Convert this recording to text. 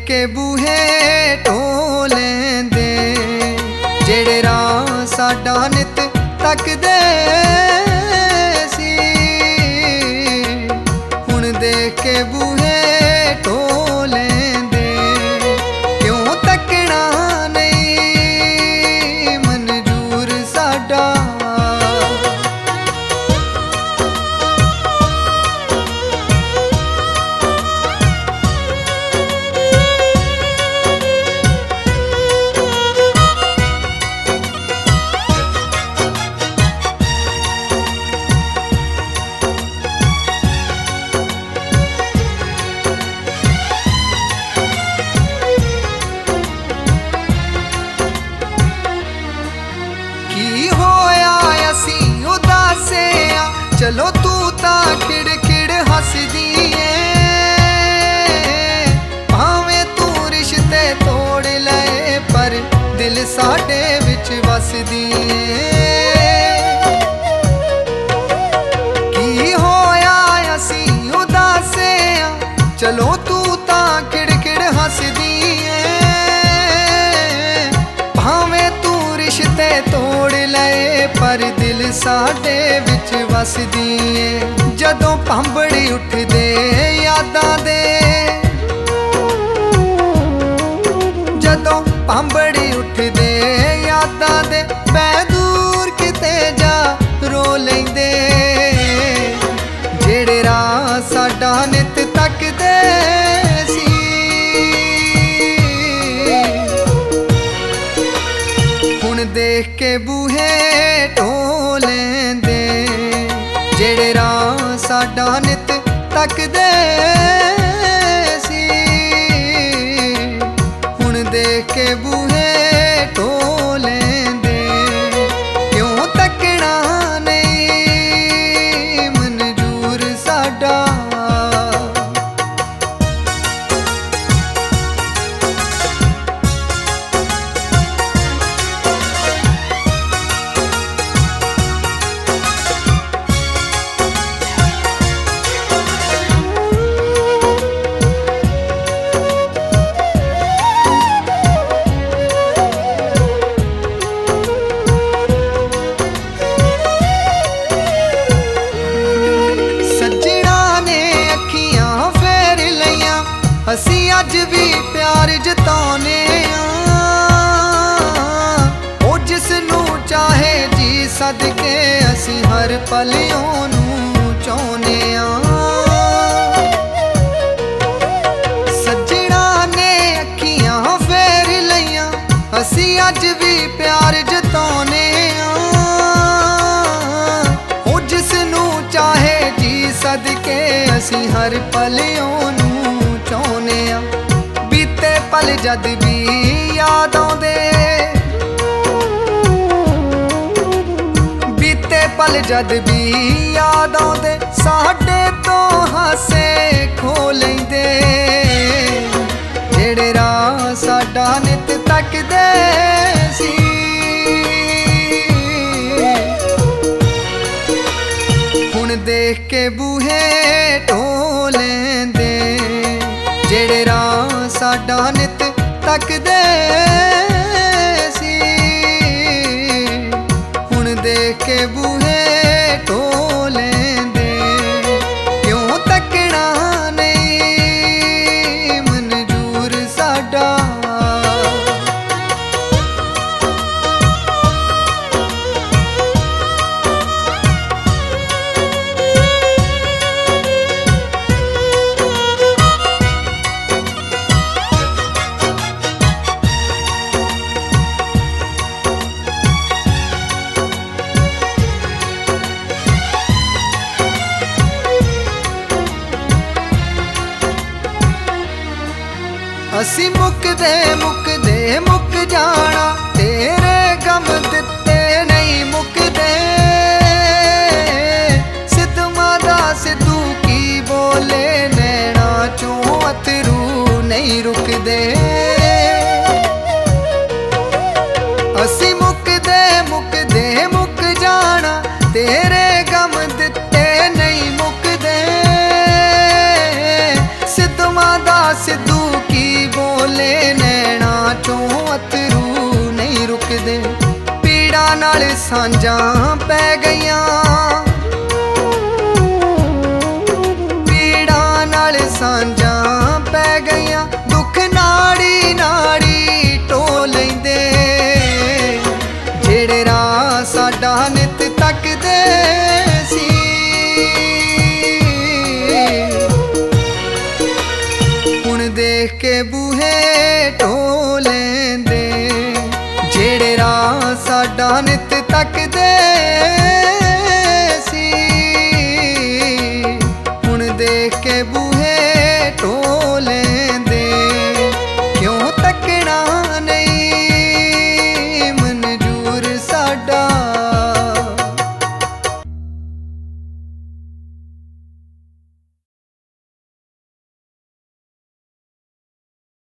के बूहे ढोलेंदे जेड़े राह साडा नित तकदे सी। हुण देख के बूहे ढोलेंदे क्यों तकना नहीं मंजूर साडा। चलो तू ता खिड़ खिड़ हसदी है भावें तू रिश्ते तोड़ ले पर दिल साडे विच वसदी है। की होया असी उदासे चलो तू ता खिड़ खिड़ हसदी है भावें तू रिश्ते तोड़ ले पर दिल साडे विच वसदी है। जदों भांबड़ी उठदे यादां दे जदों भांबड़ी उठदे यादां दे मैं दूर किते जा रो लैंदे जेड़े राह साडा नित तकदे सी। हुण देख के बूहे ढोलेंदे जेड़े राह साडा नित तकदे सी। हुण देख के बूहे ढोलेंदे क्यों तकना नहीं मंजूर साडा। असी अज भी प्यार जताने ओ जिसनू चाहे जी सदके असी हर पल ओनू चाहुने सज्जणा ने अखियां फेर लईयां असी अज भी प्यार जताने ओ जिसनू चाहे जी सदके असी हर पल ओनू चाहुने बीते पल जद भी याद आउंदे बीते पल जद भी याद आउंदे साडे तो हासे खो लैंदे जेड़े राह साडा नित तकदे सी। हुण देख के बूहे ढोलेंदे जेड़े राह साडा नित तकदे सी। हुण देख के बूहे ढोलेंदे क्यों तकना नहीं मंजूर साडा। असी मुकदे मुकदे मुक जाना तेरे गम दिते नहीं मुकदे सिद्धमा दा सिद्धू की बोले नैना चों अथरू नहीं रुकदे। असी मुकदे मुकदे मुक जाना तेरे गम दिते नहीं मुकदे सिद्धमा दा सिद्धू की बोले ਸਾਂਝਾਂ ਪੈ ਗਈਆਂ।